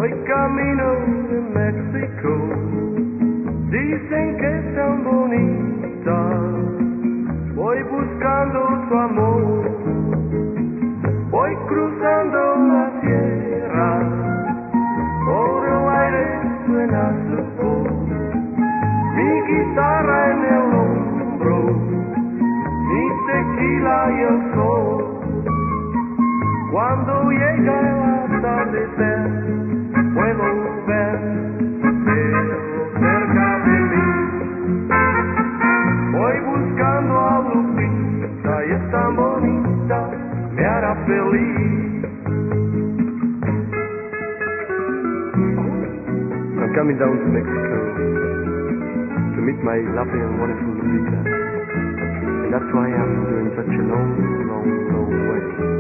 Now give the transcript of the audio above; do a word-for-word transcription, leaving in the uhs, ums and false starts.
Voy camino de México, dicen que es tan bonita, voy buscando su amor, voy cruzando la tierra, por el aire suena su voz, mi guitarra en el hombro, mi tequila y el sol. Cuando llega el atardecer, puedo ver cielo cerca de mí. Voy buscando a Lupita y es tan bonita, me hará feliz. I'm coming down to Mexico to meet my lovely and wonderful Lupita. And that's why I'm doing such a long, long, long way.